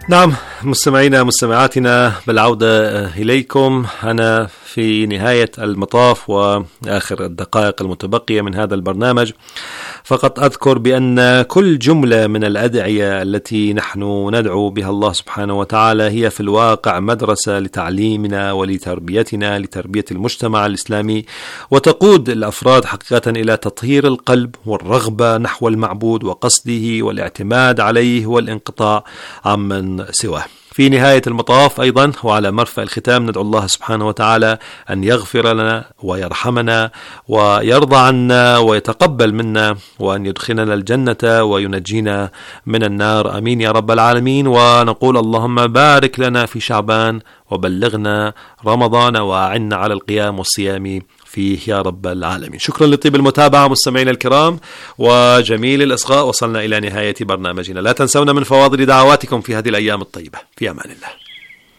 نعم مستمعينا مستمعاتنا، بالعودة إليكم. أنا في نهاية المطاف وآخر الدقائق المتبقية من هذا البرنامج فقط أذكر بأن كل جملة من الأدعية التي نحن ندعو بها الله سبحانه وتعالى هي في الواقع مدرسة لتعليمنا ولتربيتنا، لتربية المجتمع الإسلامي، وتقود الأفراد حقيقة إلى تطهير القلب والرغبة نحو المعبود وقصده والاعتماد عليه والانقطاع عمن سواه. في نهاية المطاف أيضا وعلى مرفأ الختام ندعو الله سبحانه وتعالى أن يغفر لنا ويرحمنا ويرضى عنا ويتقبل منا وأن يدخلنا الجنة وينجينا من النار، أمين يا رب العالمين. ونقول اللهم بارك لنا في شعبان وبلغنا رمضان وأعنا على القيام والصيام فيه يا رب العالمين. شكرا لطيب المتابعة مستمعينا الكرام وجميل الإصغاء. وصلنا إلى نهاية برنامجنا. لا تنسونا من فواضل دعواتكم في هذه الأيام الطيبة. في أمان الله.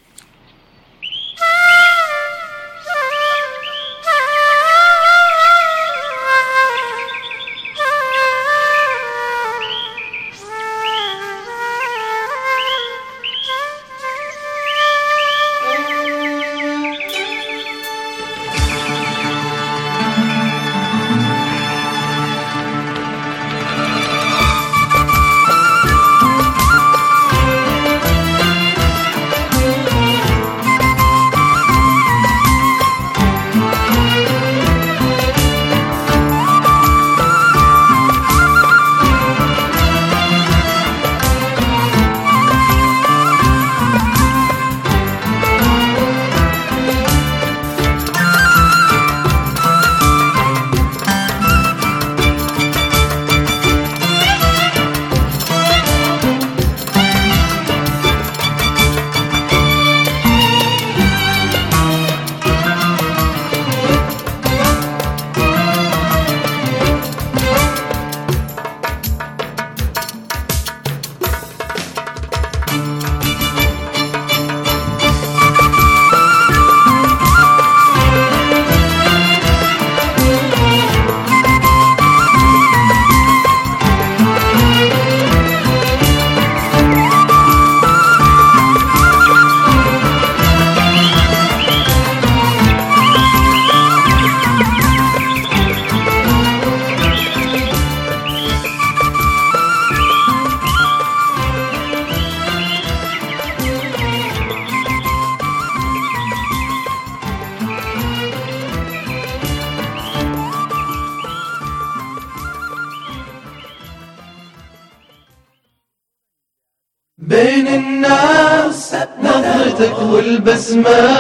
بين الناس نظرتك والبسمة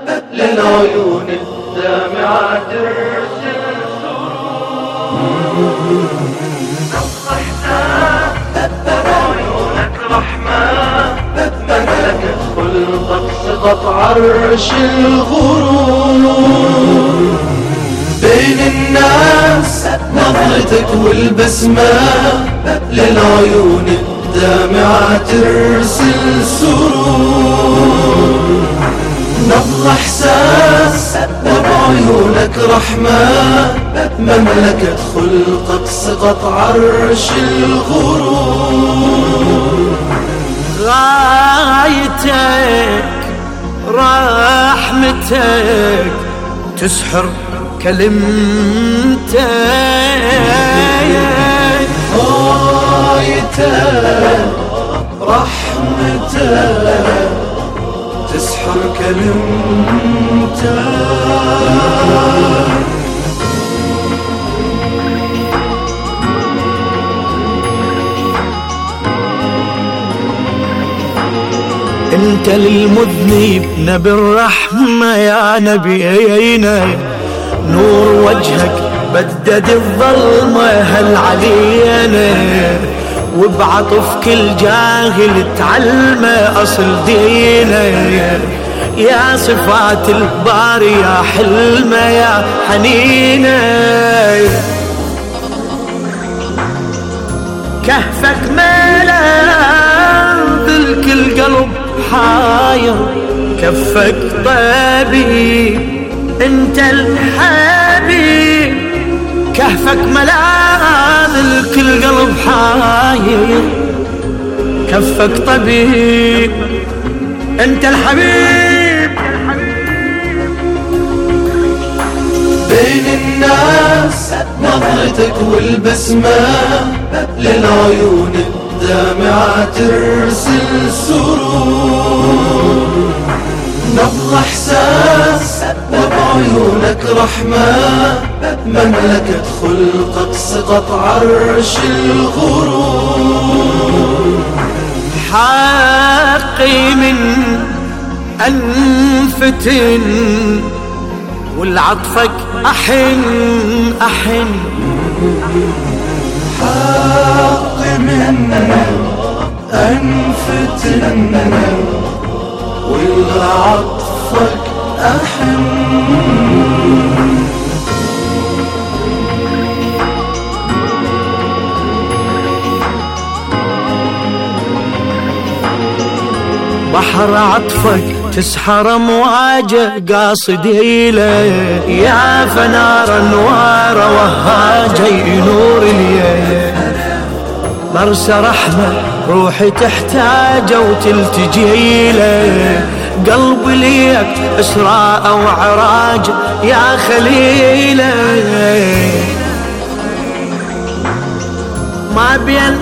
للعيون الدامعة ترسل نصحتك عيونك رحمة مملكة خلقك سقط عرش الغرور. بين الناس نظرتك والبسمة للعيون الدامعة ترسل سرور. نبض إحساس وبعيونك رحمة مملكة خلقك سقط عرش الغرور. غايتك رحمتك تسحر كلمتك، غايتك رحمتك تسحر كلمتك. انت للمذنب نبي الرحمة يا نبينا، نور وجهك بدد الظلمة هل علينا، وبعطف كل جاهل تعلمه أصل دينا. يا صفات الباري يا حلمه يا حنينه، كهفك ملاذ الكل قلب حاير، كفك طبيب انت الحبيب، كهفك ملاذ الكل قلب حاير، كفك طبيب انت الحبيب. بين الناس نظرتك والبسمة للعيون الدامعة ترسل سرور، نبض احساس وبعيونك رحمة، مملكة خلقك سقط عرش الغرور. حقي من أنفتن والعطفك أحن أحن، حقي من أنفتن والعطفك أحن. بحر عطفك تسحر مواجه قاصدي له، يا فنار انوار وهاجه ينور الليل. مرسى رحمه روحي تحتاجه وتلتجي له، قلبي ليك اسراء وعراج يا خليله. ما بين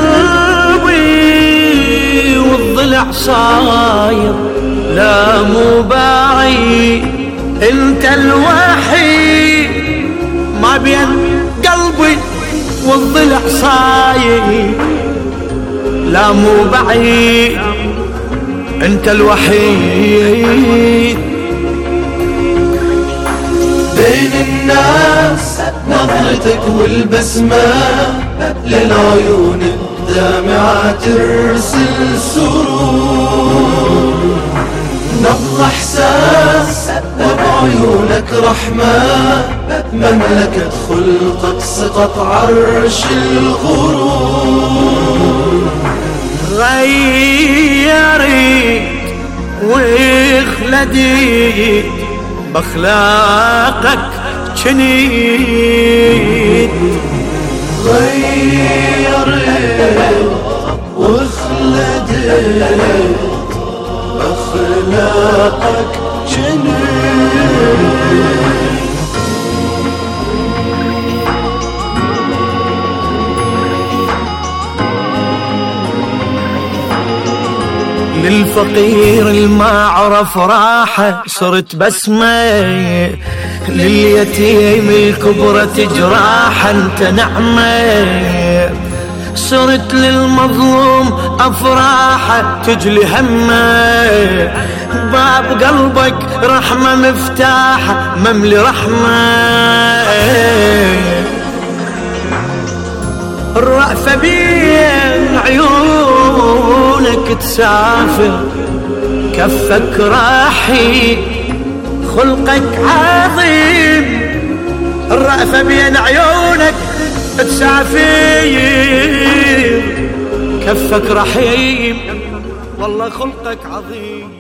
قلبي والضلع صاير لا مو باعي انت الوحيد. ما بين قلبي والضلع صاير لا مو بعيد انت الوحيد. بين الناس نظرتك والبسمة للعيون الدامعة ترسل سرور، نبض احساس وبعيونك رحمة، مملكة خلقك سقط عرش الغرور. غيرت واخلدت باخلاقك جنيت، غيرت واخلدت باخلاقك جنيت. للفقير الما عرف راحة صرت بسمة، لليتيم الكبرة جراحة انت نعمة، صرت للمظلوم أفراحة تجلي همه. باب قلبك رحمة مفتاحة مملي رحمة، الرأفة بين عيونك تسافر، كفك راحي خلقك عظيم. الرأفة بين عيونك تسافر، كفك رحيم والله خلقك عظيم.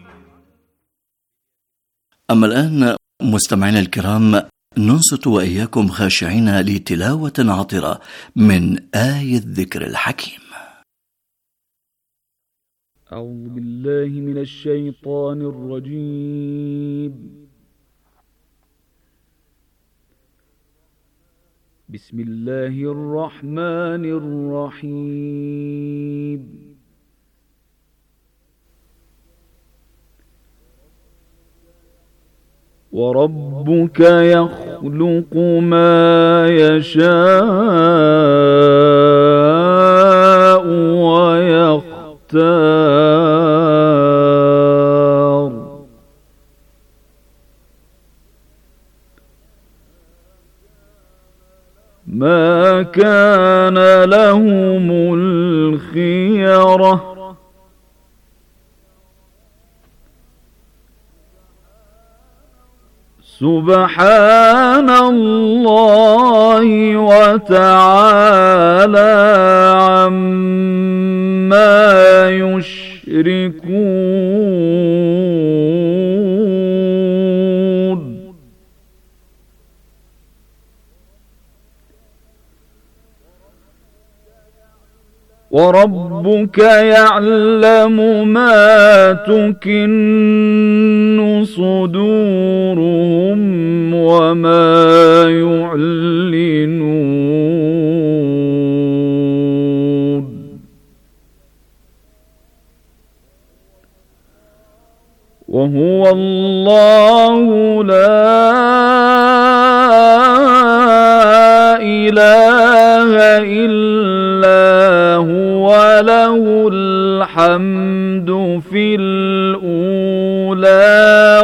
أما الآن مستمعينا الكرام ننصت وإياكم خاشعين لتلاوة عطرة من آية الذكر الحكيم. أعوذ بالله من الشيطان الرجيم. بسم الله الرحمن الرحيم. وربك يخلق ما يشاء ويختار، ما كان لهم الخيرة، سبحان الله وتعالى عما يشركون. وربك يعلم ما تكن صدورهم وما يعلنون وهو الله لا إله إلا هو له الحمد في الأولى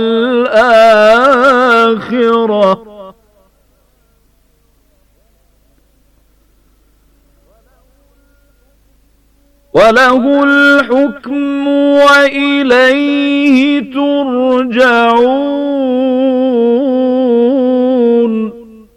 والآخرة وله الحكم وإليه ترجعون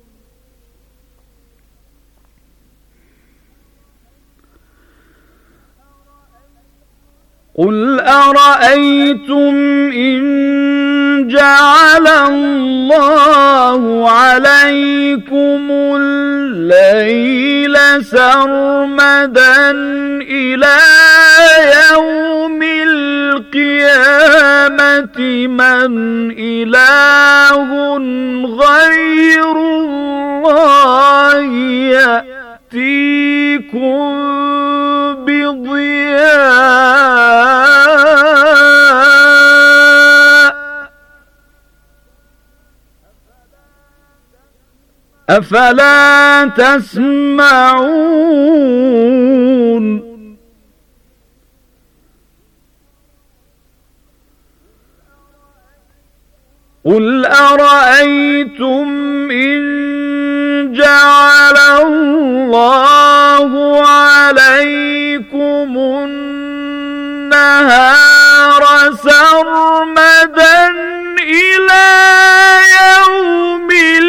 قل أرأيتم إن جعل الله عليكم الليل سرمدا إلى يوم القيامة من إله غير الله يأتيكم بضياء أفلا تسمعون قل أرأيتم إن جعل الله عليكم النهار سرمدا إلى يوم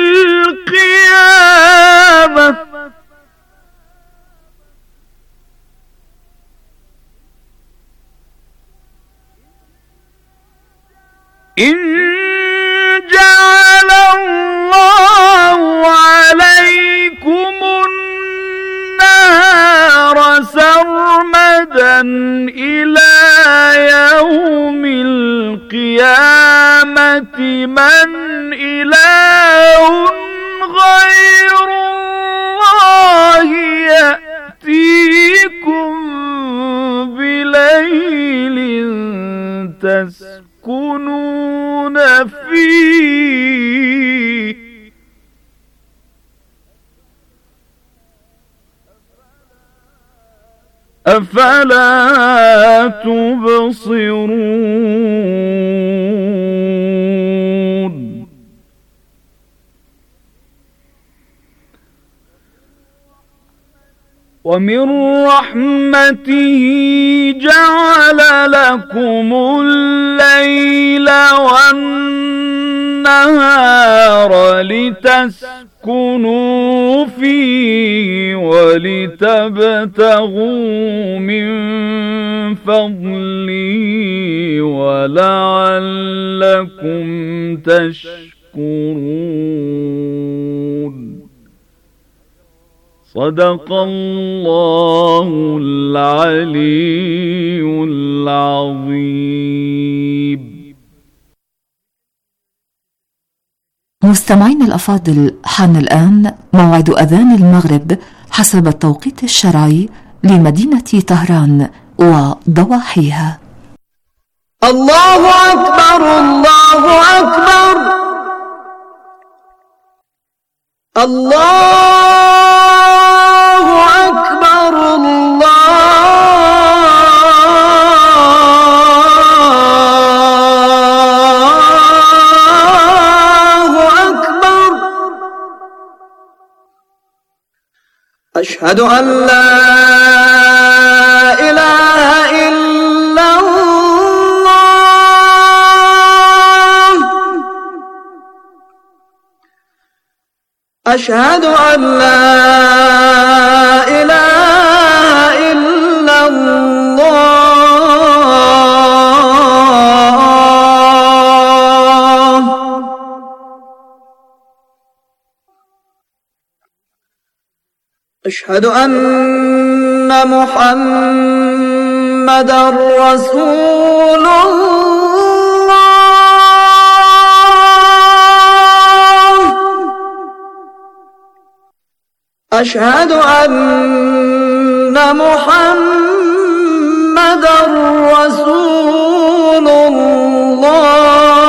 القيامة إن جعل الله عليكم النهار سرمدا إلى يوم القيامة من إله غير الله يأتيكم بليل تسكنون فيه أفلا تبصرون ومن رحمته جعل لكم الليل والنهار لتسكنوا فيه ولتبتغوا من فضله ولعلكم تشكرون صدق الله العلي العظيم. مستمعين الأفاضل، حان الآن موعد أذان المغرب حسب التوقيت الشرعي لمدينة طهران وضواحيها. الله أكبر الله أكبر الله أكبر الله أكبر أشهد أن لا إله إلا الله أشهد أن لا إله إلا الله أشهد أن محمدًا رسول الله. أشهد أن محمدًا رسول الله.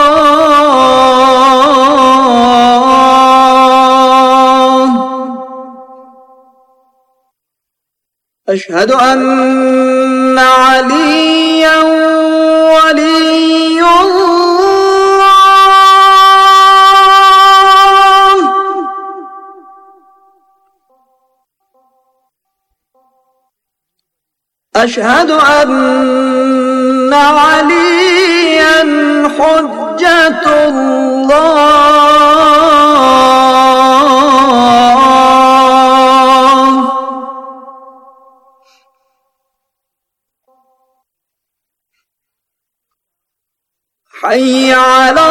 أشهد أن عليا ولي الله. أشهد أن عليا حجة الله. حي على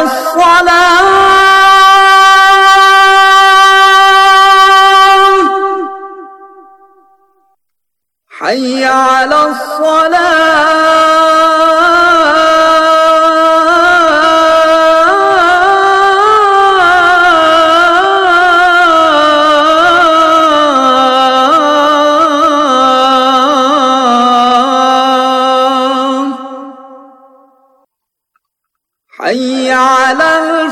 الصلاة. حي على حي على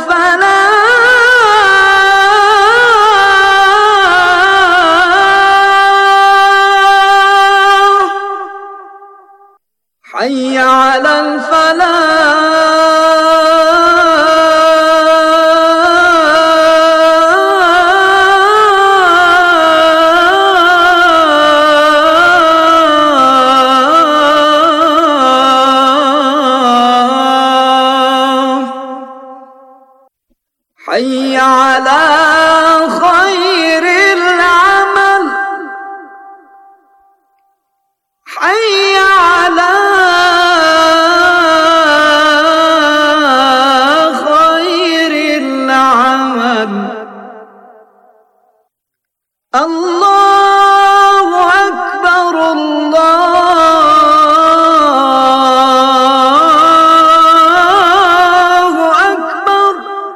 الفلاح. حي على حي على خير العمل. حي على خير العمل. الله أكبر الله أكبر.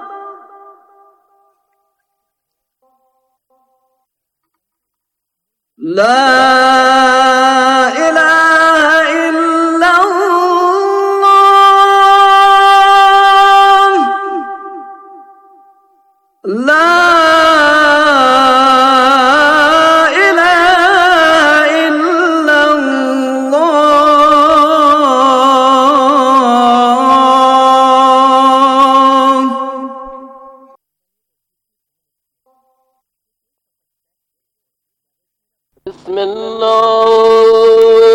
لا إله إلا الله. لا إله إلا الله. بسم الله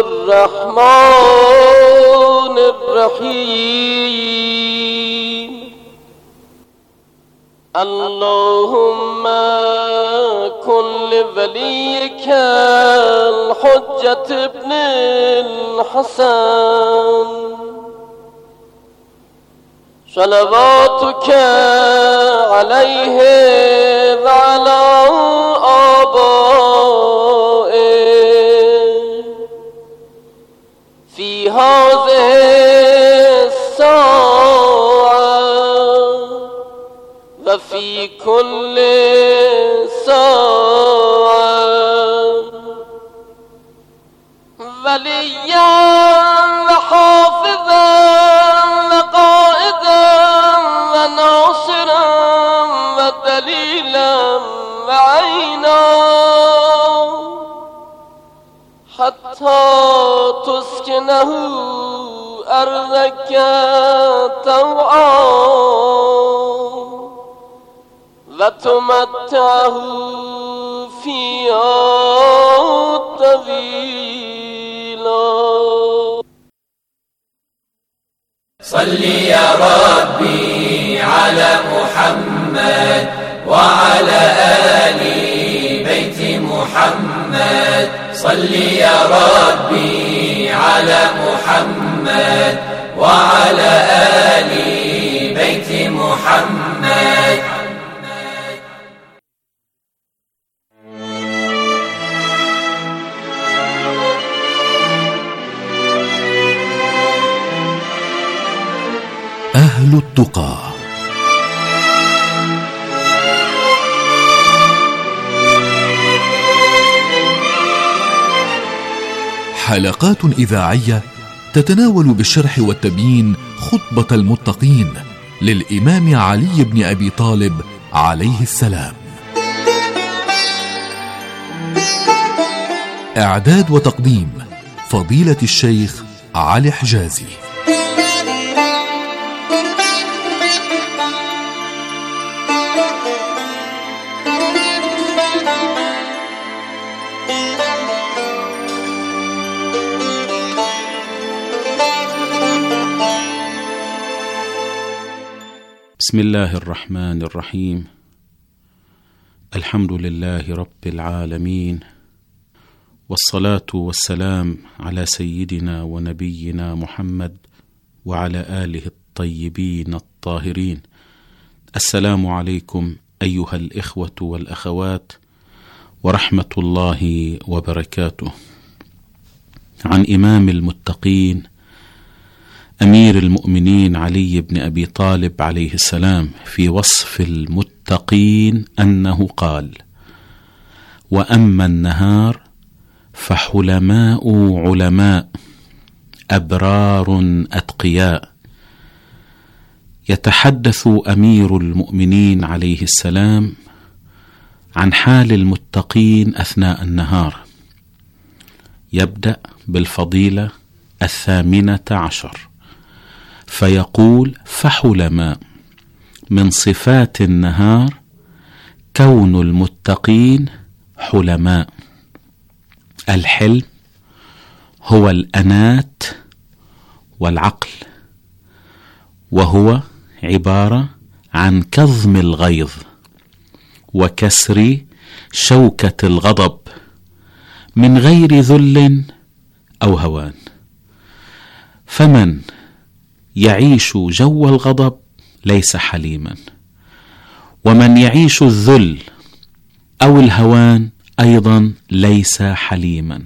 الرحمن الرحيم. اللهم كن لوليك الحجة ابن الحسن صلواتك عليه وعلى آبائه في هذه الساعة وفي كل ساعة وليا وحافظا وقائدا وناصرا ودليلا وعينا حتى تسكنه أرضك طوعا وتمتعه فيها طويلا. صل يا ربي على محمد وعلى آل بيت محمد. صل يا ربي على محمد وعلى آل بيت محمد. أهل التقى. حلقات إذاعية تتناول بالشرح والتبيين خطبة المتقين للإمام علي بن أبي طالب عليه السلام. إعداد وتقديم فضيلة الشيخ علي حجازي. بسم الله الرحمن الرحيم. الحمد لله رب العالمين، والصلاة والسلام على سيدنا ونبينا محمد وعلى آله الطيبين الطاهرين. السلام عليكم أيها الإخوة والأخوات ورحمة الله وبركاته. عن إمام المتقين أمير المؤمنين علي بن أبي طالب عليه السلام في وصف المتقين أنه قال: وأما النهار فحلماء علماء أبرار أتقياء. يتحدث أمير المؤمنين عليه السلام عن حال المتقين أثناء النهار. يبدأ بالفضيلة 18 فيقول: فحلماء. من صفات النهار كون المتقين حلماء. الحلم هو الأنات والعقل، وهو عبارة عن كظم الغيظ وكسر شوكة الغضب من غير ذل أو هوان. فمن يعيش جو الغضب ليس حليما، ومن يعيش الذل أو الهوان أيضا ليس حليما.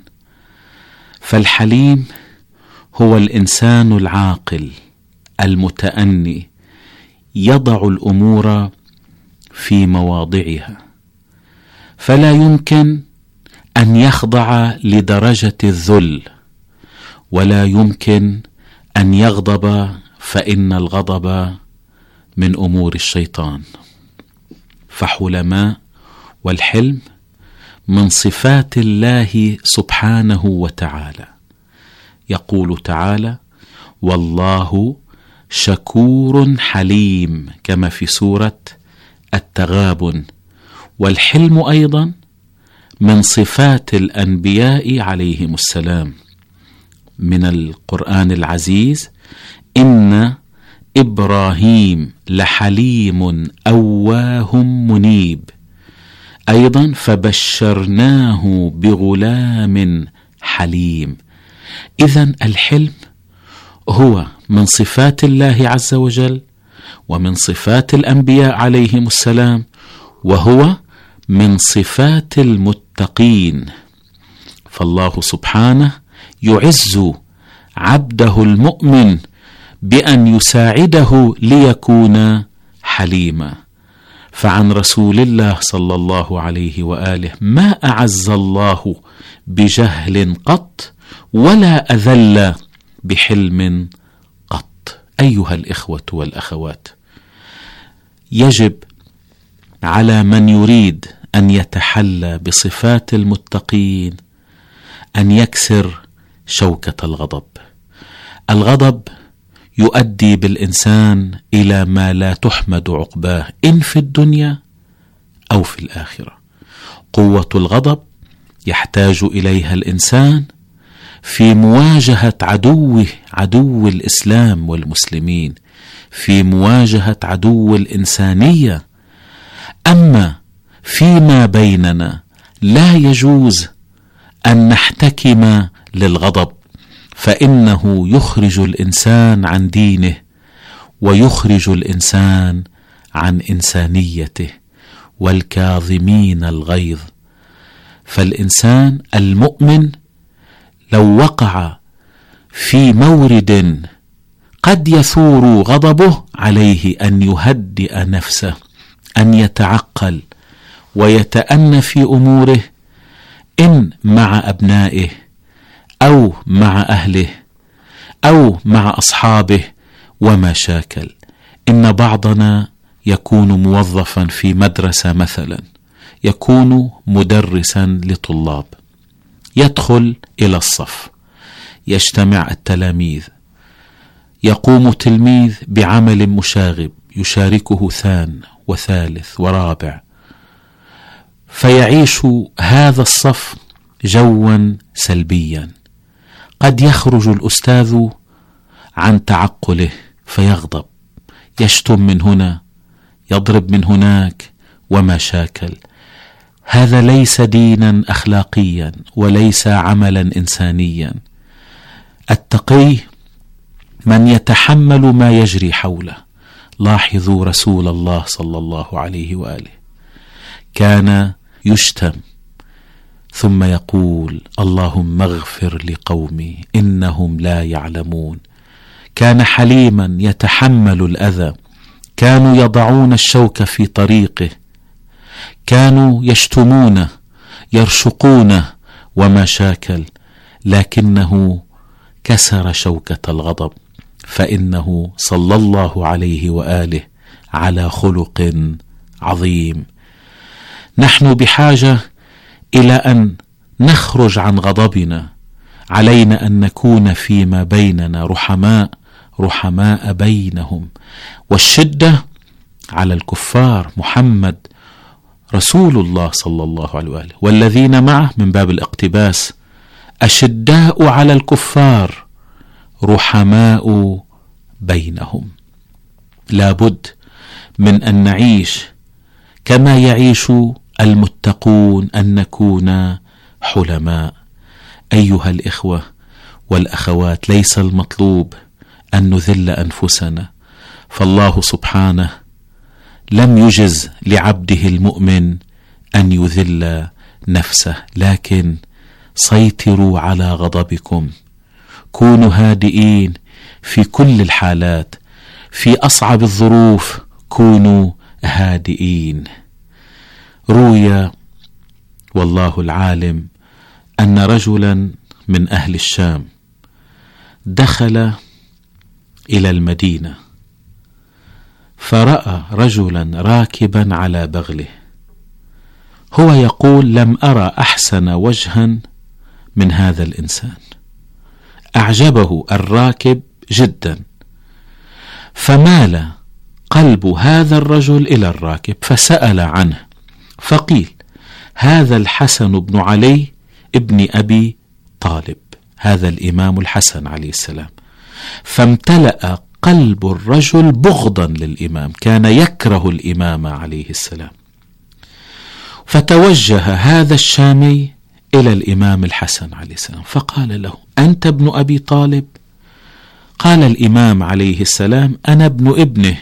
فالحليم هو الإنسان العاقل المتأني، يضع الأمور في مواضعها، فلا يمكن أن يخضع لدرجة الذل، ولا يمكن أن يغضب، فإن الغضب من أمور الشيطان. فحلماء والحلم من صفات الله سبحانه وتعالى. يقول تعالى: والله شكور حليم، كما في سورة التغابن. والحلم أيضا من صفات الأنبياء عليهم السلام. من القرآن العزيز: إن إبراهيم لحليم أواه منيب. أيضا: فبشرناه بغلام حليم. إذن الحلم هو من صفات الله عز وجل، ومن صفات الأنبياء عليهم السلام، وهو من صفات المتقين. فالله سبحانه يعز عبده المؤمن بأن يساعده ليكون حليما. فعن رسول الله صلى الله عليه وآله: ما أعز الله بجهل قط، ولا أذل بحلم قط. أيها الإخوة والأخوات، يجب على من يريد أن يتحلى بصفات المتقين أن يكسر شوكة الغضب. الغضب يؤدي بالإنسان إلى ما لا تحمد عقباه، إن في الدنيا أو في الآخرة. قوة الغضب يحتاج إليها الإنسان في مواجهة عدوه، عدو الإسلام والمسلمين، في مواجهة عدو الإنسانية. أما فيما بيننا لا يجوز أن نحتكم للغضب، فإنه يخرج الإنسان عن دينه، ويخرج الإنسان عن إنسانيته. والكاظمين الغيظ. فالإنسان المؤمن لو وقع في مورد قد يثور غضبه، عليه أن يهدئ نفسه، أن يتعقل ويتأنى في أموره، إن مع أبنائه أو مع أهله أو مع أصحابه وما شاكل. إن بعضنا يكون موظفا في مدرسة مثلا، يكون مدرسا لطلاب، يدخل إلى الصف، يجتمع التلاميذ، يقوم تلميذ بعمل مشاغب يشاركه ثان وثالث ورابع، فيعيش هذا الصف جوا سلبيا. قد يخرج الأستاذ عن تعقله فيغضب، يشتم من هنا، يضرب من هناك وما شاكل. هذا ليس دينا أخلاقيا وليس عملا إنسانيا. التقي من يتحمل ما يجري حوله. لاحظوا رسول الله صلى الله عليه وآله كان يشتم ثم يقول: اللهم اغفر لقومي إنهم لا يعلمون. كان حليما يتحمل الأذى، كانوا يضعون الشوك في طريقه، كانوا يشتمونه يرشقونه وما شاكل، لكنه كسر شوكة الغضب، فإنه صلى الله عليه وآله على خلق عظيم. نحن بحاجة إلى أن نخرج عن غضبنا. علينا أن نكون فيما بيننا رحماء بينهم. والشدة على الكفار محمد رسول الله صلى الله عليه وآله والذين معه من باب الاقتباس، أشداء على الكفار رحماء بينهم. لابد من أن نعيش كما يعيش المتقون، أن نكون حلماء. أيها الإخوة والأخوات، ليس المطلوب أن نذل أنفسنا، فالله سبحانه لم يجز لعبده المؤمن أن يذل نفسه، لكن سيطروا على غضبكم، كونوا هادئين في كل الحالات، في أصعب الظروف كونوا هادئين. روي والله العالم أن رجلا من أهل الشام دخل إلى المدينة فرأى رجلا راكبا على بغله، هو يقول: لم أرى أحسن وجها من هذا الإنسان. أعجبه الراكب جدا، فمال قلب هذا الرجل إلى الراكب فسأل عنه، فقيل: هذا الحسن بن علي ابن أبي طالب، هذا الإمام الحسن عليه السلام. فامتلأ قلب الرجل بغضا للإمام، كان يكره الإمام عليه السلام. فتوجه هذا الشامي إلى الإمام الحسن عليه السلام فقال له: أنت ابن أبي طالب؟ قال الإمام عليه السلام: أنا ابن ابنه.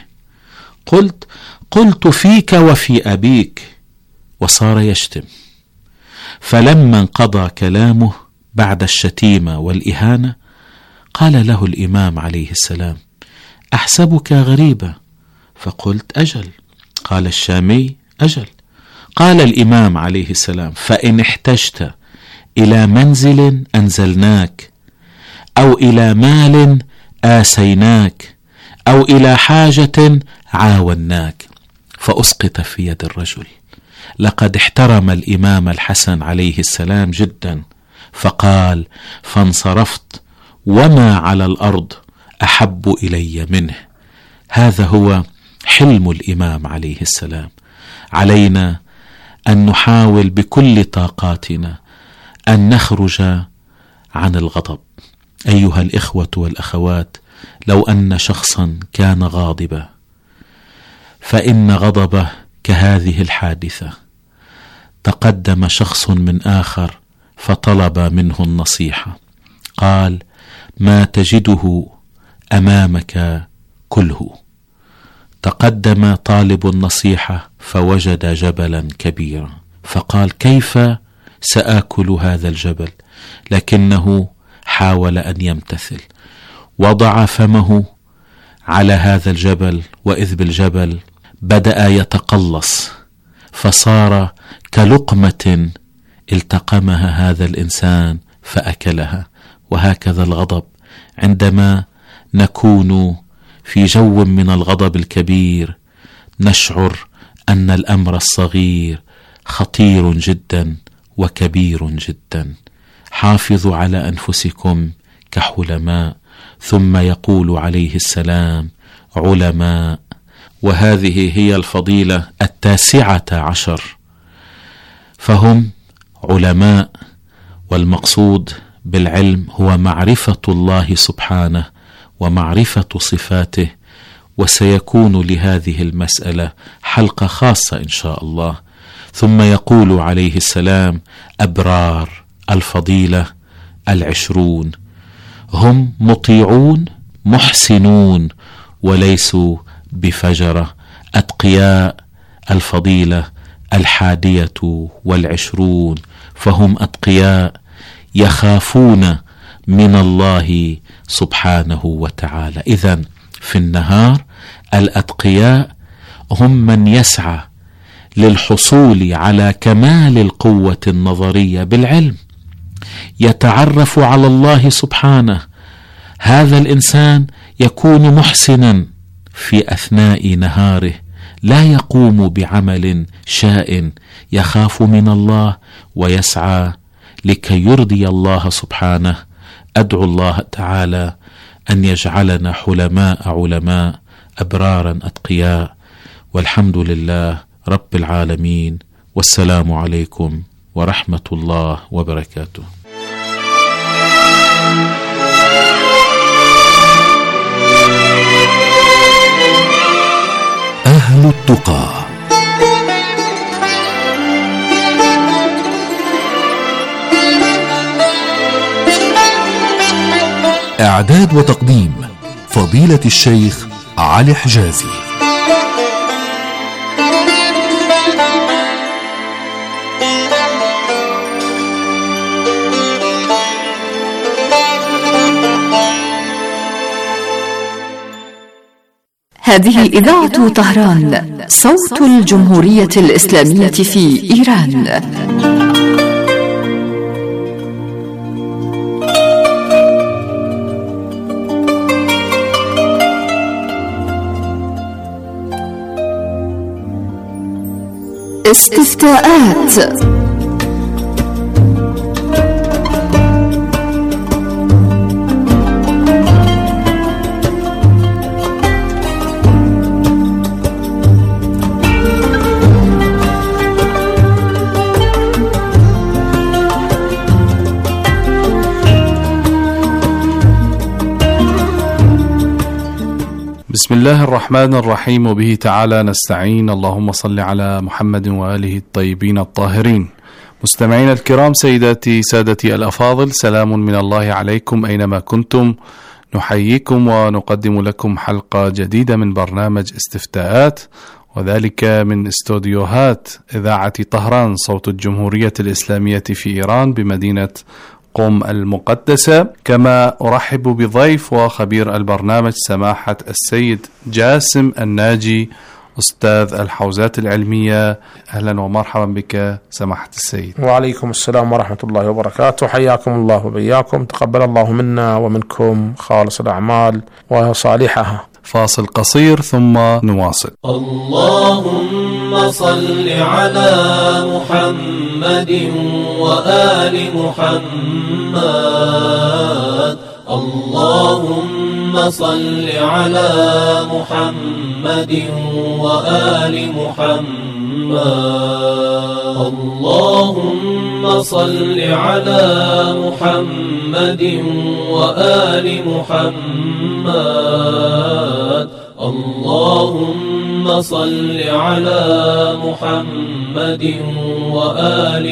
قلت فيك وفي أبيك. وصار يشتم. فلما انقضى كلامه بعد الشتيمة والإهانة، قال له الإمام عليه السلام: أحسبك غريبا. فقلت: أجل. قال الشامي: أجل. قال الإمام عليه السلام: فإن احتجت إلى منزل أنزلناك، أو إلى مال آسيناك، أو إلى حاجة عاوناك. فأسقط في يد الرجل. لقد احترم الإمام الحسن عليه السلام جدا، فقال: فانصرفت وما على الأرض أحب إلي منه. هذا هو حلم الإمام عليه السلام. علينا أن نحاول بكل طاقاتنا أن نخرج عن الغضب. أيها الإخوة والأخوات، لو أن شخصا كان غاضبا، فإن غضبه كهذه الحادثة. تقدم شخص من آخر فطلب منه النصيحة، قال: ما تجده أمامك كله. تقدم طالب النصيحة فوجد جبلا كبيرا، فقال: كيف سآكل هذا الجبل؟ لكنه حاول أن يمتثل، وضع فمه على هذا الجبل، وإذ بالجبل بدأ يتقلص فصار كلقمة التقمها هذا الإنسان فأكلها. وهكذا الغضب، عندما نكون في جو من الغضب الكبير نشعر أن الأمر الصغير خطير جدا وكبير جدا. حافظوا على أنفسكم كحلماء. ثم يقول عليه السلام: علماء. وهذه هي الفضيلة 19، فهم علماء، والمقصود بالعلم هو معرفة الله سبحانه ومعرفة صفاته. وسيكون لهذه المسألة حلقة خاصة إن شاء الله. ثم يقول عليه السلام: أبرار. الفضيلة 20، هم مطيعون محسنون وليسوا بفجرة. أتقياء الفضيلة 21، فهم أتقياء يخافون من الله سبحانه وتعالى. إذن في النهار الأتقياء هم من يسعى للحصول على كمال القوة النظرية بالعلم، يتعرف على الله سبحانه. هذا الإنسان يكون محسنا في أثناء نهاره، لا يقوم بعمل شاء، يخاف من الله ويسعى لكي يرضي الله سبحانه. أدعو الله تعالى أن يجعلنا حلماء علماء أبرارا أتقياء، والحمد لله رب العالمين، والسلام عليكم ورحمة الله وبركاته. أهل التقى. إعداد وتقديم فضيلة الشيخ علي حجازي. هذه إذاعة طهران، صوت الجمهورية الإسلامية في إيران. استفتاءات. بسم الله الرحمن الرحيم، وبه تعالى نستعين. اللهم صل على محمد وآله الطيبين الطاهرين. مستمعين الكرام، سيداتي سادتي الأفاضل، سلام من الله عليكم أينما كنتم. نحييكم ونقدم لكم حلقة جديدة من برنامج استفتاءات، وذلك من استوديوهات إذاعة طهران، صوت الجمهورية الإسلامية في إيران بمدينة قم المقدسة. كما أرحب بضيف وخبير البرنامج سماحة السيد جاسم الناجي، أستاذ الحوزات العلمية. أهلا ومرحبا بك سماحة السيد. وعليكم السلام ورحمة الله وبركاته، حياكم الله وبياكم، تقبل الله منا ومنكم خالص الأعمال وصالحها. فاصل قصير ثم نواصل. اللهم صل على محمد وآل محمد. اللهم صل على محمد وآل محمد. اللهم صل على محمد وآل محمد. اللهم صل على محمد وآل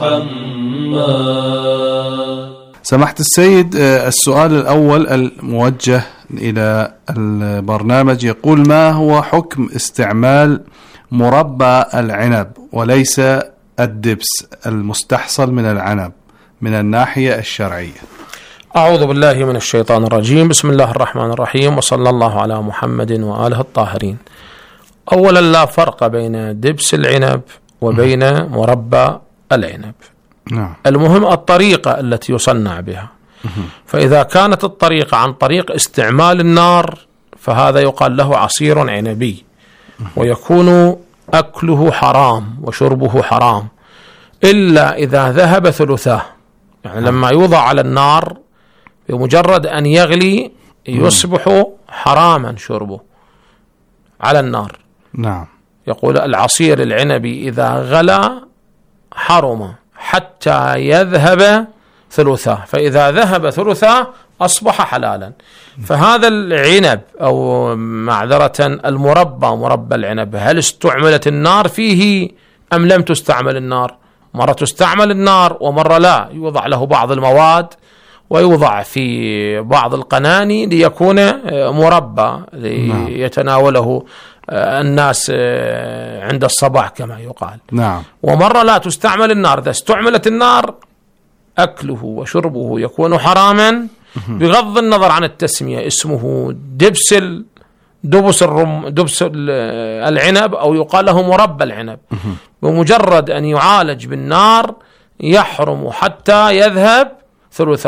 محمد. سماحة السيد، السؤال الأول الموجه إلى البرنامج يقول: ما هو حكم استعمال مربى العنب وليس الدبس المستحصل من العنب من الناحية الشرعية؟ أعوذ بالله من الشيطان الرجيم. بسم الله الرحمن الرحيم، وصلى الله على محمد وآله الطاهرين. أولا، لا فرق بين دبس العنب وبين مربى العنب. نعم. المهم الطريقة التي يصنع بها. فإذا كانت الطريقة عن طريق استعمال النار فهذا يقال له عصير عنبي، ويكون أكله حرام وشربه حرام إلا إذا ذهب ثلثاه. يعني لما يوضع على النار بمجرد أن يغلي يصبح حراما شربه على النار. نعم. يقول العصير العنبي إذا غلى حرم حتى يذهب ثلثاه، فإذا ذهب ثلثاه أصبح حلالا. فهذا العنب أو معذرة مربى العنب، هل استعملت النار فيه أم لم تستعمل النار؟ مرة تستعمل النار ومرة لا، يوضع له بعض المواد ويوضع في بعض القناني ليكون مربى ليتناوله الناس عند الصباح كما يقال. نعم. ومرة لا تستعمل النار. إذا استعملت النار أكله وشربه يكون حراما بغض النظر عن التسمية، اسمه دبس العنب أو يقال له مربى العنب. بمجرد أن يعالج بالنار يحرم حتى يذهب ثلثا.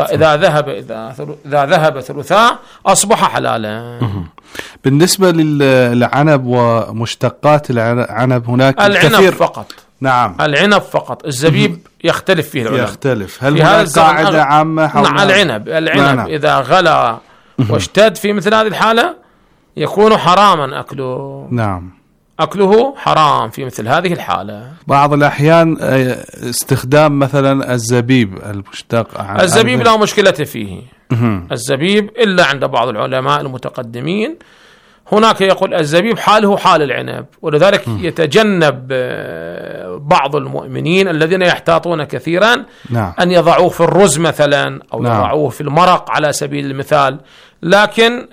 إذا ذهب ثلثا أصبح حلالا. بالنسبة للعنب ومشتقات العنب هناك العنب كثير فقط. نعم. العنب فقط. الزبيب يختلف فيه العلماء. يختلف. هل هناك قاعدة عامة حول العنب؟ نعم. إذا غلى واشتد في مثل هذه الحالة يكون حراما أكله. نعم. أكله حرام في مثل هذه الحالة. بعض الأحيان استخدام مثلا الزبيب المشتق عن الزبيب لا مشكلة فيه. الزبيب إلا عند بعض العلماء المتقدمين هناك يقول الزبيب حاله حال العنب، ولذلك يتجنب بعض المؤمنين الذين يحتاطون كثيرا نعم. أن يضعوه في الرز مثلا أو نعم. يضعوه في المرق على سبيل المثال. لكن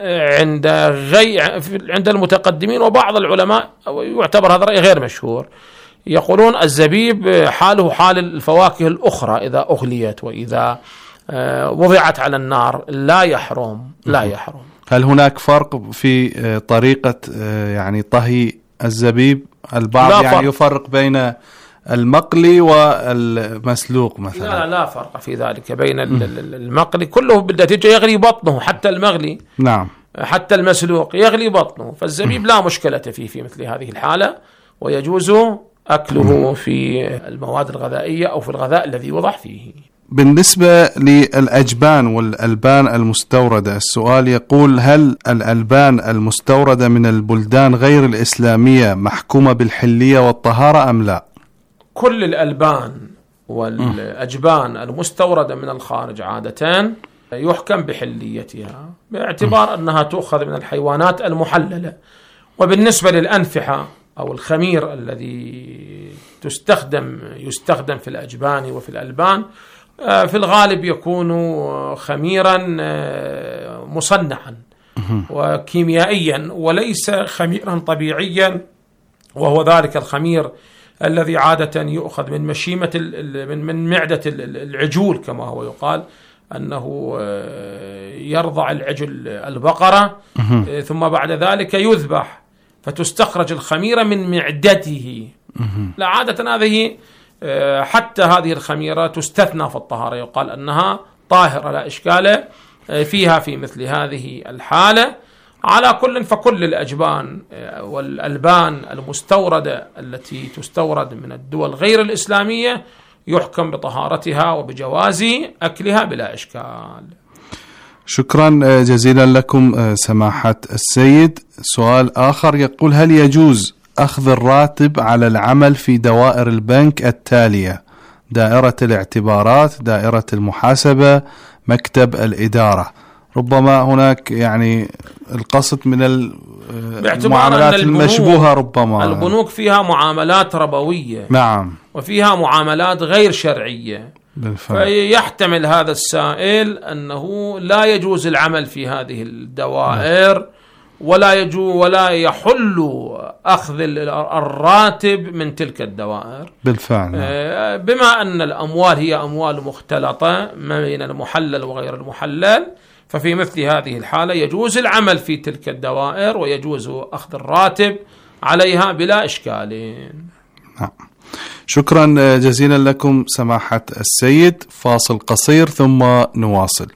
عند المتقدمين وبعض العلماء يعتبر هذا رأي غير مشهور، يقولون الزبيب حاله حال الفواكه الأخرى إذا أغليت وإذا وضعت على النار لا يحرم. هل هناك فرق في طريقة يعني طهي الزبيب؟ البعض يعني يفرق بين المقلي والمسلوق مثلا. لا فرق في ذلك بين المقلي كله بالنتيجة يغلي بطنه، حتى المغلي نعم، حتى المسلوق يغلي بطنه. فالزبيب لا مشكلة فيه في مثل هذه الحالة، ويجوز أكله في المواد الغذائية أو في الغذاء الذي يوضع فيه. بالنسبة للأجبان والألبان المستوردة، السؤال يقول: هل الألبان المستوردة من البلدان غير الإسلامية محكومة بالحلية والطهارة أم لا؟ كل الألبان والأجبان المستوردة من الخارج عادة يحكم بحليتها باعتبار أنها تؤخذ من الحيوانات المحللة. وبالنسبة للأنفحة أو الخمير الذي يستخدم في الأجبان وفي الألبان في الغالب يكون خميرا مصنعا وكيميائيا وليس خميرا طبيعيا، وهو ذلك الخمير الذي عادة يؤخذ من مشيمة من معدة العجول كما هو يقال، أنه يرضع العجل البقرة ثم بعد ذلك يذبح فتستخرج الخميرة من معدته. لا، عادة هذه حتى هذه الخميرة تستثنى في الطهارة، يقال أنها طاهرة لا إشكال فيها في مثل هذه الحالة. على كل فكل الأجبان والألبان المستوردة التي تستورد من الدول غير الإسلامية يحكم بطهارتها وبجواز أكلها بلا إشكال. شكرا جزيلا لكم سماحة السيد. سؤال آخر يقول: هل يجوز أخذ الراتب على العمل في دوائر البنك التالية: دائرة الاعتبارات، دائرة المحاسبة، مكتب الإدارة؟ ربما هناك يعني القصد من المعاملات المشبوهة. ربما البنوك فيها معاملات ربوية، نعم، وفيها معاملات غير شرعية بالفعل. فيحتمل هذا السائل أنه لا يجوز العمل في هذه الدوائر ولا يحل أخذ الراتب من تلك الدوائر بالفعل. بما أن الأموال هي أموال مختلطة ما بين المحلل وغير المحلل، ففي مثل هذه الحالة يجوز العمل في تلك الدوائر ويجوز أخذ الراتب عليها بلا إشكال. شكرا جزيلا لكم سماحة السيد. فاصل قصير ثم نواصل.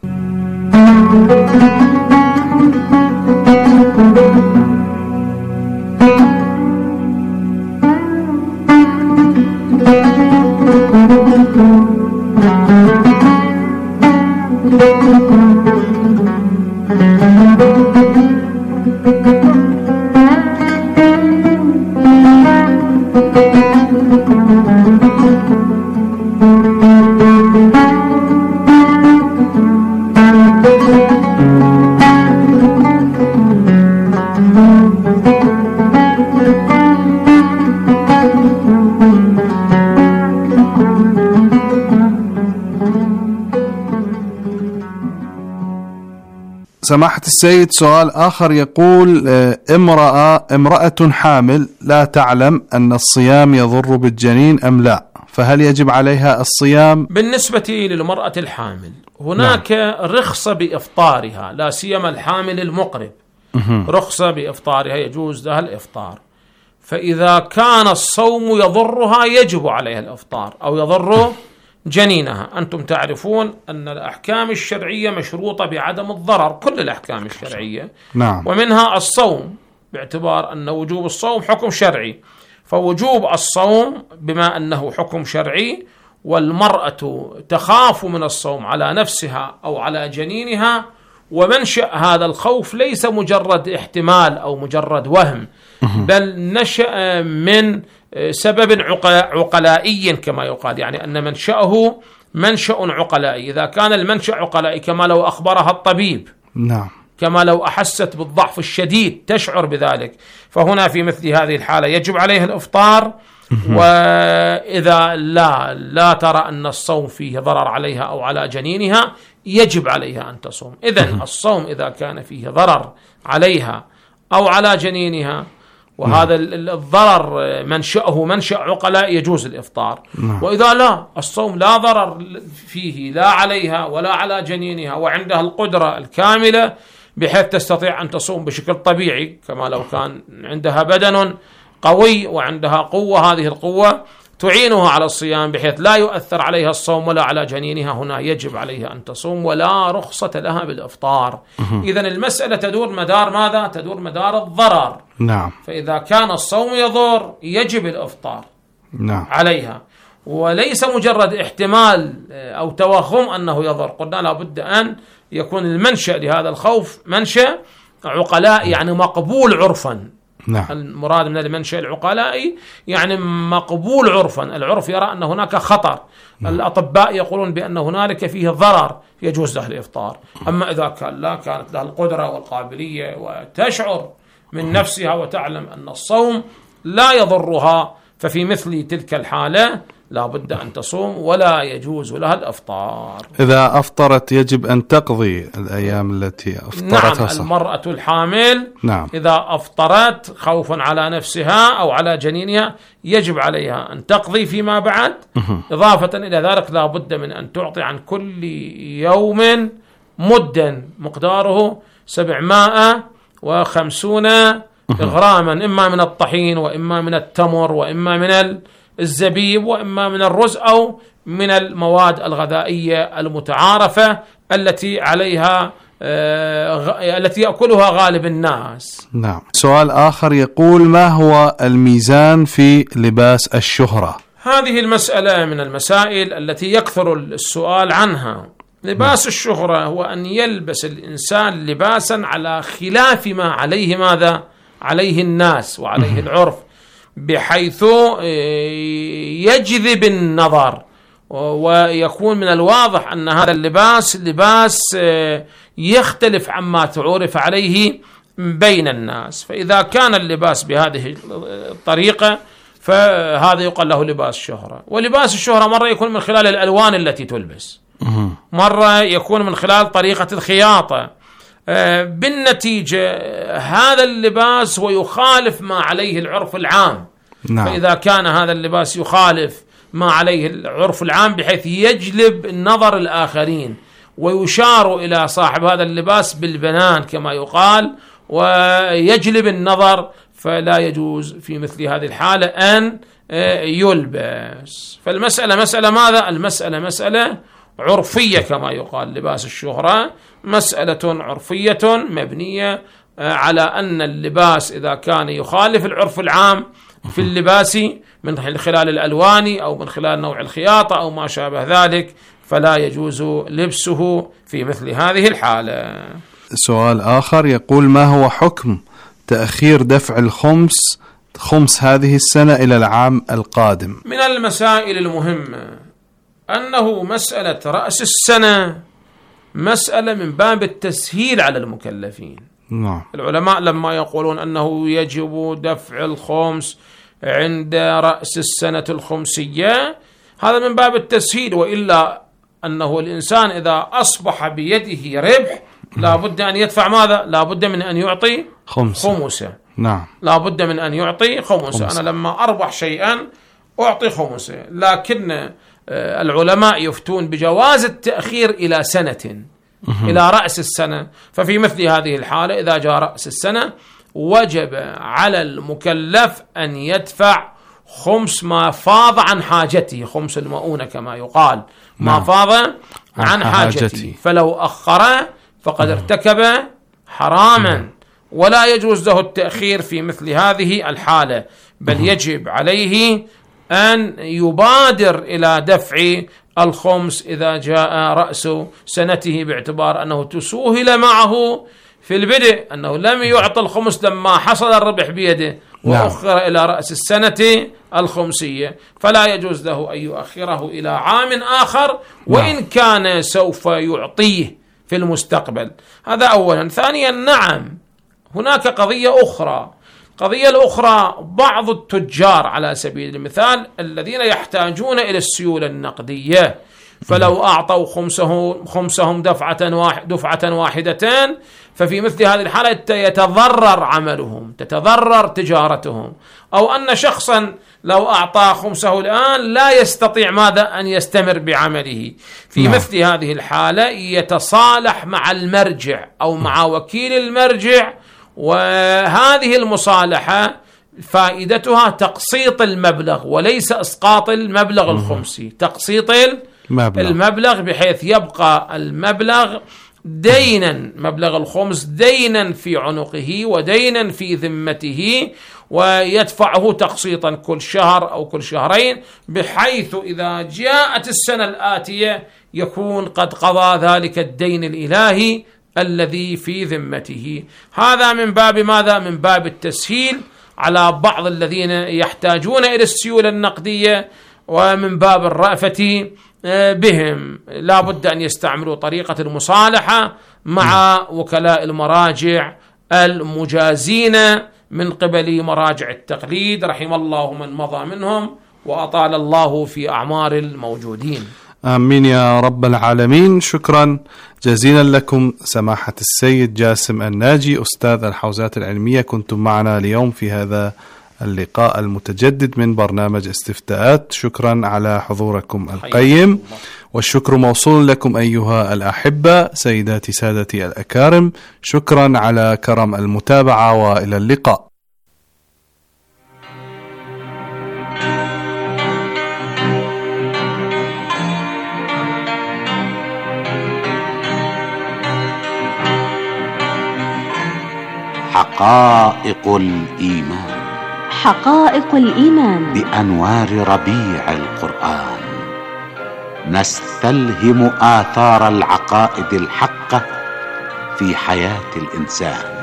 سماحة السيد، سؤال آخر يقول: امرأة حامل لا تعلم أن الصيام يضر بالجنين أم لا، فهل يجب عليها الصيام؟ بالنسبة للمرأة الحامل هناك رخصة بإفطارها، لا سيما الحامل المقرب، رخصة بإفطارها، يجوز لها الإفطار. فإذا كان الصوم يضرها يجب عليها الإفطار أو يضر جنينها. أنتم تعرفون أن الأحكام الشرعية مشروطة بعدم الضرر، كل الأحكام الشرعية، نعم، ومنها الصوم، باعتبار أن وجوب الصوم حكم شرعي، فوجوب الصوم بما أنه حكم شرعي، والمرأة تخاف من الصوم على نفسها أو على جنينها، ومنشأ هذا الخوف ليس مجرد احتمال أو مجرد وهم، بل نشأ من سبب عقلائي كما يقال، يعني أن منشأه منشأ عقلائي. إذا كان المنشأ عقلائي كما لو أخبرها الطبيب، نعم، كما لو أحست بالضعف الشديد تشعر بذلك، فهنا في مثل هذه الحالة يجب عليها الإفطار. وإذا لا ترى أن الصوم فيه ضرر عليها أو على جنينها يجب عليها أن تصوم. إذن الصوم إذا كان فيه ضرر عليها أو على جنينها وهذا الضرر منشأه منشأ عقلاء يجوز الإفطار. وإذا لا، الصوم لا ضرر فيه لا عليها ولا على جنينها وعندها القدرة الكاملة بحيث تستطيع أن تصوم بشكل طبيعي، كما لو كان عندها بدن قوي وعندها قوة، هذه القوة تعينها على الصيام بحيث لا يؤثر عليها الصوم ولا على جنينها، هنا يجب عليها أن تصوم ولا رخصة لها بالإفطار. إذن المسألة تدور مدار ماذا؟ تدور مدار الضرر. نعم. فإذا كان الصوم يضر يجب الإفطار، نعم، عليها، وليس مجرد احتمال أو توهم أنه يضر. قلنا لابد أن يكون المنشأ لهذا الخوف منشأ عقلاء، يعني مقبول عرفا. نعم. المراد من المنشأ العقلائي يعني مقبول عرفا، العرف يرى أن هناك خطر، الأطباء يقولون بأن هنالك فيه ضرر، يجوز له الإفطار. أما إذا كانت له القدرة والقابلية وتشعر من نفسها وتعلم أن الصوم لا يضرها، ففي مثل تلك الحالة لا بد أن تصوم ولا يجوز لها الإفطار. إذا أفطرت يجب أن تقضي الأيام التي أفطرتها. نعم، المرأة الحامل، نعم، إذا أفطرت خوفا على نفسها أو على جنينها يجب عليها أن تقضي فيما بعد. إضافة إلى ذلك لا بد من أن تعطي عن كل يوم مدا مقداره 750 غراما، إما من الطحين وإما من التمر وإما من الزبيب وإما من الرز أو من المواد الغذائية المتعارفة التي عليها التي يأكلها غالب الناس. نعم. سؤال آخر يقول: ما هو الميزان في لباس الشهرة؟ هذه المسألة من المسائل التي يكثر السؤال عنها. لباس الشهرة هو أن يلبس الإنسان لباسا على خلاف ما عليه ماذا؟ عليه الناس وعليه العرف، بحيث يجذب النظر، ويكون من الواضح أن هذا اللباس لباس يختلف عما تعرف عليه بين الناس. فإذا كان اللباس بهذه الطريقة فهذا يقال له لباس شهرة. ولباس الشهرة مرة يكون من خلال الألوان التي تلبس، مرة يكون من خلال طريقة الخياطة، بالنتيجة هذا اللباس ويخالف ما عليه العرف العام. نعم. فإذا كان هذا اللباس يخالف ما عليه العرف العام بحيث يجلب نظر الآخرين ويشار إلى صاحب هذا اللباس بالبنان كما يقال ويجلب النظر، فلا يجوز في مثل هذه الحالة أن يلبس. فالمسألة مسألة ماذا؟ المسألة مسألة عرفية كما يقال. لباس الشهرة مسألة عرفية مبنية على أن اللباس إذا كان يخالف العرف العام في اللباس من خلال الألوان أو من خلال نوع الخياطة أو ما شابه ذلك فلا يجوز لبسه في مثل هذه الحالة. سؤال آخر يقول: ما هو حكم تأخير دفع خمس هذه السنة إلى العام القادم؟ من المسائل المهمة أنه مسألة رأس السنة مسألة من باب التسهيل على المكلفين. نعم. العلماء لما يقولون أنه يجب دفع الخمس عند رأس السنة الخمسية هذا من باب التسهيل، وإلا أنه الإنسان إذا أصبح بيده ربح لا بد أن يدفع ماذا؟ لا بد من أن يعطي خمسة. نعم. لا بد من أن يعطي خمسة. أنا لما أربح شيئا أعطي خمسة، لكن العلماء يفتون بجواز التأخير إلى سنة إلى رأس السنة. ففي مثل هذه الحالة إذا جاء رأس السنة وجب على المكلف أن يدفع خمس ما فاض عن حاجته، خمس المؤونة كما يقال، ما فاض عن حاجته. فلو أخر فقد ارتكب حراما ولا يجوز له التأخير في مثل هذه الحالة، بل يجب عليه أن يبادر إلى دفع الخمس إذا جاء رأس سنته، باعتبار أنه تسوهل معه في البدء، أنه لم يعطى الخمس لما حصل الربح بيده وأخر إلى رأس السنة الخمسية، فلا يجوز له أن يؤخره إلى عام آخر وإن كان سوف يعطيه في المستقبل. هذا أولا. ثانيا، نعم هناك قضية أخرى. القضية الأخرى بعض التجار على سبيل المثال الذين يحتاجون إلى السيولة النقدية، فلو أعطوا خمسهم دفعة واحدة ففي مثل هذه الحالة يتضرر عملهم، تتضرر تجارتهم. أو أن شخصا لو أعطى خمسه الآن لا يستطيع ماذا؟ أن يستمر بعمله. في مثل هذه الحالة يتصالح مع المرجع أو مع وكيل المرجع، وهذه المصالحة فائدتها تقسيط المبلغ وليس إسقاط المبلغ الخمسي، تقسيط المبلغ بحيث يبقى المبلغ دينا، مبلغ الخمس دينا في عنقه ودينا في ذمته، ويدفعه تقسيطا كل شهر أو كل شهرين، بحيث إذا جاءت السنة الآتية يكون قد قضى ذلك الدين الإلهي الذي في ذمته. هذا من باب ماذا؟ من باب التسهيل على بعض الذين يحتاجون إلى السيولة النقدية، ومن باب الرأفة بهم لا بد أن يستعملوا طريقة المصالحة مع وكلاء المراجع المجازين من قبل مراجع التقليد، رحم الله من مضى منهم وأطال الله في أعمار الموجودين. آمين يا رب العالمين. شكرا جزيلا لكم سماحة السيد جاسم الناجي أستاذ الحوزات العلمية، كنتم معنا اليوم في هذا اللقاء المتجدد من برنامج استفتاءات. شكرا على حضوركم القيم، والشكر موصول لكم أيها الأحبة سيداتي سادتي الأكارم. شكرا على كرم المتابعة، وإلى اللقاء. حقائق الإيمان، حقائق الإيمان بأنوار ربيع القرآن نستلهم آثار العقائد الحقة في حياة الإنسان.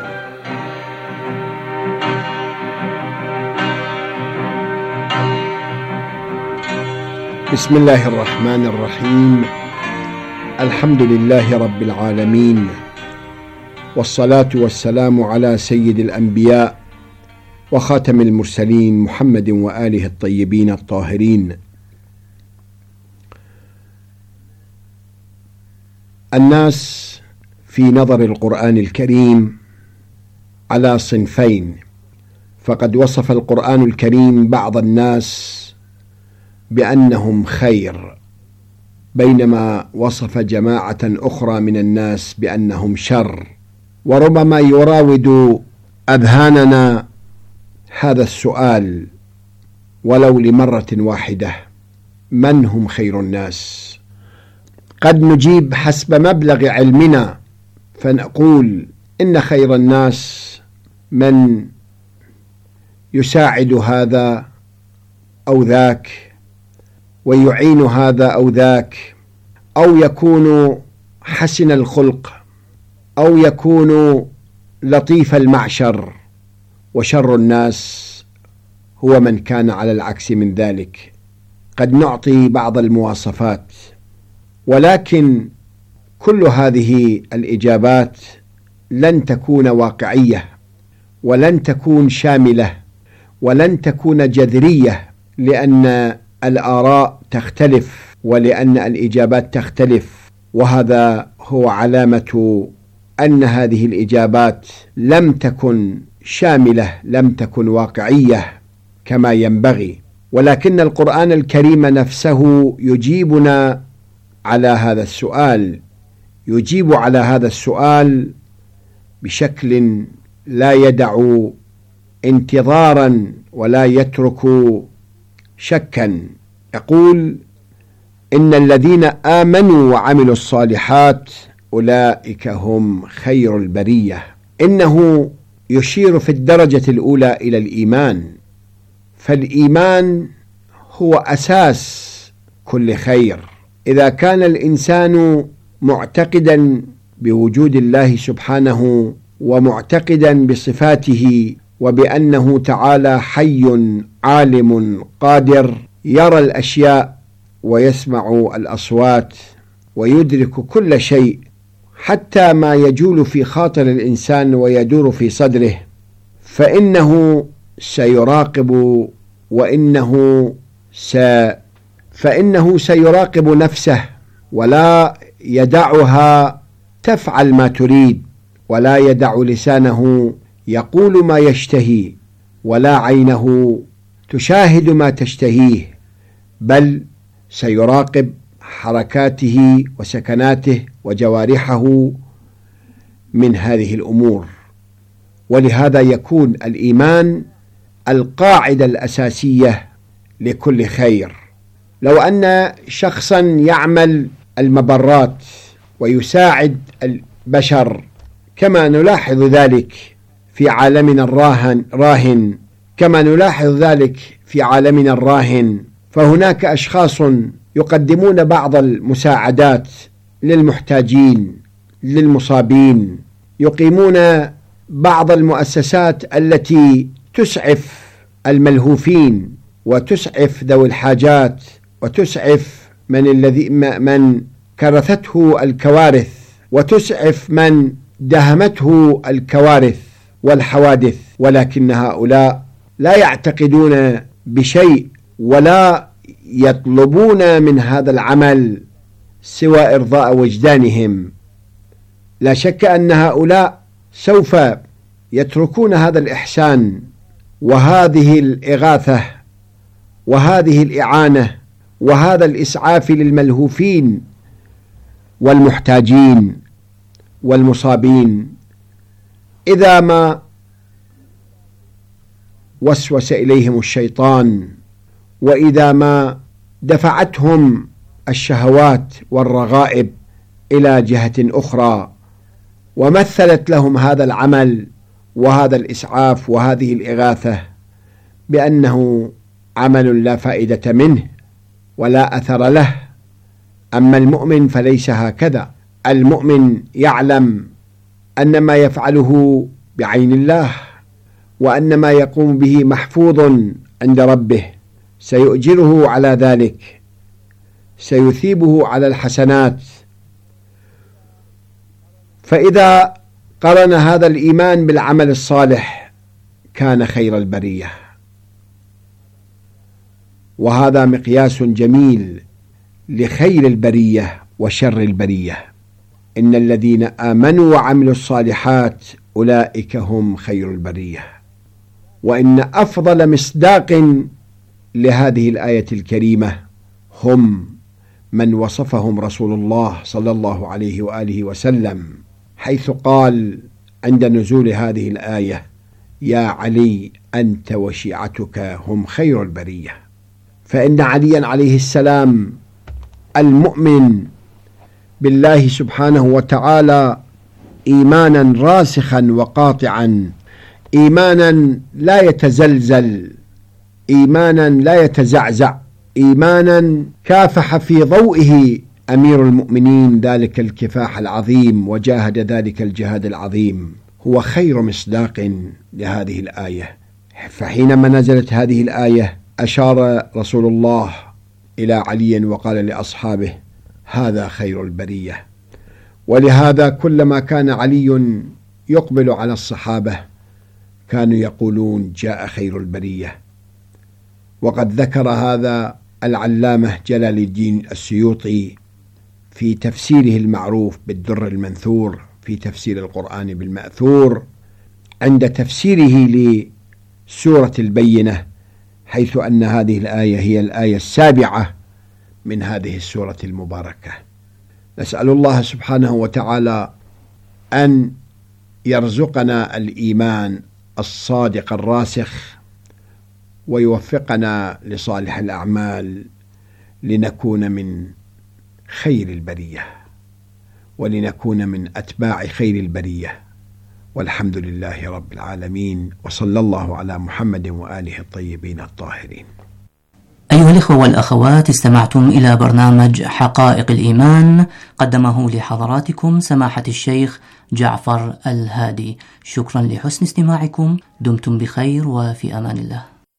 بسم الله الرحمن الرحيم. الحمد لله رب العالمين، والصلاة والسلام على سيد الأنبياء وخاتم المرسلين محمد وآله الطيبين الطاهرين. الناس في نظر القرآن الكريم على صنفين. فقد وصف القرآن الكريم بعض الناس بأنهم خير، بينما وصف جماعة أخرى من الناس بأنهم شر. وربما يراود أذهاننا هذا السؤال ولو لمرة واحدة: من هم خير الناس؟ قد نجيب حسب مبلغ علمنا فنقول إن خير الناس من يساعد هذا أو ذاك ويعين هذا أو ذاك، أو يكون حسن الخلق، أو يكون لطيف المعشر. وشر الناس هو من كان على العكس من ذلك. قد نعطي بعض المواصفات، ولكن كل هذه الإجابات لن تكون واقعية، ولن تكون شاملة، ولن تكون جذرية، لأن الآراء تختلف، ولأن الإجابات تختلف. وهذا هو علامة أن هذه الإجابات لم تكن شاملة، لم تكن واقعية كما ينبغي. ولكن القرآن الكريم نفسه يجيبنا على هذا السؤال، يجيب على هذا السؤال بشكل لا يدع انتظارا ولا يترك شكا. يقول: إن الذين آمنوا وعملوا الصالحات أولئك هم خير البرية. إنه يشير في الدرجة الأولى إلى الإيمان، فالإيمان هو أساس كل خير. إذا كان الإنسان معتقدا بوجود الله سبحانه، ومعتقدا بصفاته، وبأنه تعالى حي عالم قادر، يرى الأشياء ويسمع الأصوات ويدرك كل شيء، حتى ما يجول في خاطر الإنسان ويدور في صدره، فإنه سيراقب فإنه سيراقب نفسه، ولا يدعها تفعل ما تريد، ولا يدع لسانه يقول ما يشتهي، ولا عينه تشاهد ما تشتهيه، بل سيراقب حركاته وسكناته وجوارحه من هذه الأمور. ولهذا يكون الإيمان القاعدة الأساسية لكل خير. لو أن شخصا يعمل المبرات ويساعد البشر كما نلاحظ ذلك في عالمنا الراهن، كما نلاحظ ذلك في عالمنا الراهن، فهناك أشخاص يقدمون بعض المساعدات للمحتاجين للمصابين، يقيمون بعض المؤسسات التي تسعف الملهوفين وتسعف ذوي الحاجات وتسعف من كرثته الكوارث وتسعف من دهمته الكوارث والحوادث. ولكن هؤلاء لا يعتقدون بشيء ولا يطلبون من هذا العمل سوى إرضاء وجدانهم. لا شك أن هؤلاء سوف يتركون هذا الإحسان وهذه الإغاثة وهذه الإعانة وهذا الإسعاف للملهوفين والمحتاجين والمصابين إذا ما وسوس إليهم الشيطان، وإذا ما دفعتهم الشهوات والرغائب إلى جهة أخرى، ومثلت لهم هذا العمل وهذا الإسعاف وهذه الإغاثة بأنه عمل لا فائدة منه ولا أثر له. أما المؤمن فليس هكذا. المؤمن يعلم أن ما يفعله بعين الله، وأن ما يقوم به محفوظ عند ربه، سيؤجره على ذلك، سيثيبه على الحسنات. فإذا قرن هذا الإيمان بالعمل الصالح كان خير البرية. وهذا مقياس جميل لخير البرية وشر البرية. إن الذين آمنوا وعملوا الصالحات أولئك هم خير البرية. وإن أفضل مصداق لهذه الآية الكريمة هم من وصفهم رسول الله صلى الله عليه وآله وسلم، حيث قال عند نزول هذه الآية: يا علي أنت وشيعتك هم خير البرية. فإن عليا عليه السلام المؤمن بالله سبحانه وتعالى إيمانا راسخا وقاطعا، إيمانا لا يتزلزل، إيمانا لا يتزعزع، إيمانا كافح في ضوئه أمير المؤمنين ذلك الكفاح العظيم وجاهد ذلك الجهاد العظيم، هو خير مصداق لهذه الآية. فحينما نزلت هذه الآية أشار رسول الله إلى علي وقال لأصحابه: هذا خير البرية. ولهذا كلما كان علي يقبل على الصحابة كانوا يقولون: جاء خير البرية. وقد ذكر هذا العلامة جلال الدين السيوطي في تفسيره المعروف بالدر المنثور في تفسير القرآن بالمأثور عند تفسيره لسورة البينة، حيث أن هذه الآية هي الآية 7 من هذه السورة المباركة. نسأل الله سبحانه وتعالى أن يرزقنا الإيمان الصادق الراسخ، ويوفقنا لصالح الأعمال لنكون من خير البرية، ولنكون من أتباع خير البرية. والحمد لله رب العالمين، وصلى الله على محمد وآله الطيبين الطاهرين. أيها الإخوة والأخوات، استمعتم إلى برنامج حقائق الإيمان، قدمه لحضراتكم سماحة الشيخ جعفر الهادي. شكرا لحسن استماعكم، دمتم بخير وفي أمان الله.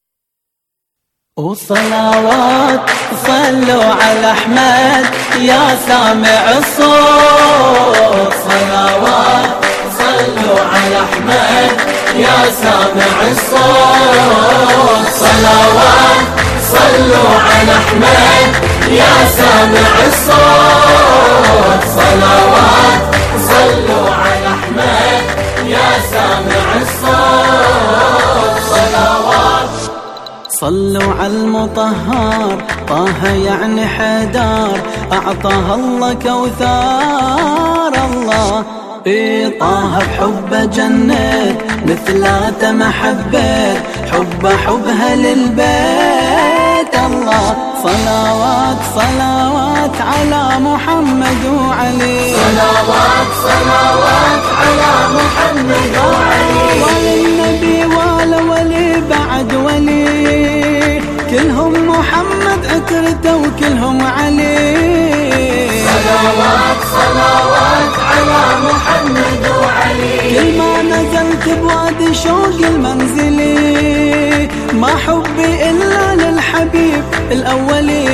وصلوات صلوا على أحمد يا سامع الصوت، صلوات صلوا على أحمد يا سامع الصوت، صلوات صلوا على أحمد يا سامع الصوت، صلوات صلوا على أحمد يا سامع الصوت، صلوات. صلوا على المطهر طه يعني حدار، أعطاها الله كوثار الله، طه بحبه جنة مثلاته محبة، حبها للبيت الله. صلوات صلوات على محمد وعلي، صلوات صلوات على محمد وعلي، وللنبي ولي بعد ولي، كلهم محمد عترته وكلهم علي. صلوات صلوات على محمد وعلي، كل ما نزلت بوادي شوق المنزلي، ما حبي إلا للحبيب الأولي.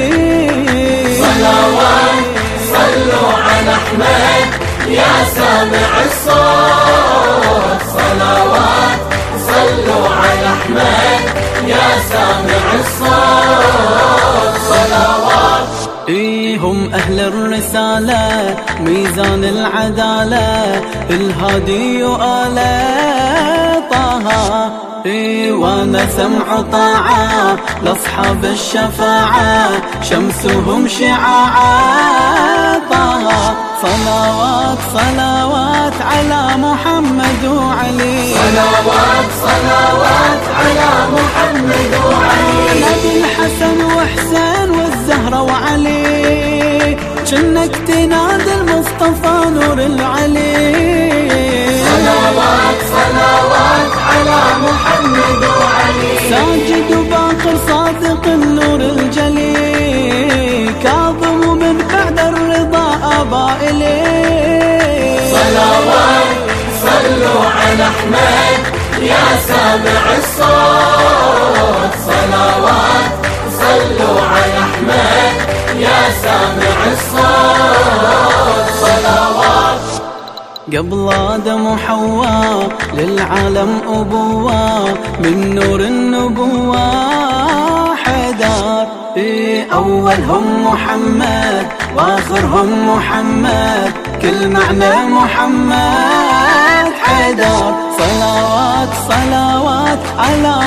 صلوات صلوا على أحمد يا سامع الصوت، صلوات صلوا على أحمد يا سامع الصوت، صلوات. هم أهل الرسالة ميزان العدالة، الهادي وآله طه، وانا سمع طاعة لأصحاب الشفاعة، شمسهم شعاع طه. صلوات صلوات على محمد وعلي، صلوات صلوات على محمد وعلي، نبي الحسن وحسين والزهرة وعلي، جنك تنادي المصطفى نور العلي. صلوات صلوات على محمد وعلي، ساجد وباقر صادق النور الجلي، كاظم من بعد الرضا أبا إليه. صلوات صلوا على أحمد يا سامع الصوت، صلوات صلوا على أحمد يا سامع الصوت، صلوات. قبل آدم وحواء للعالم أبوة، من نور النبوة حدار، أولهم محمد واخرهم محمد، كل معنى محمد حيدر. صلوات صلوات على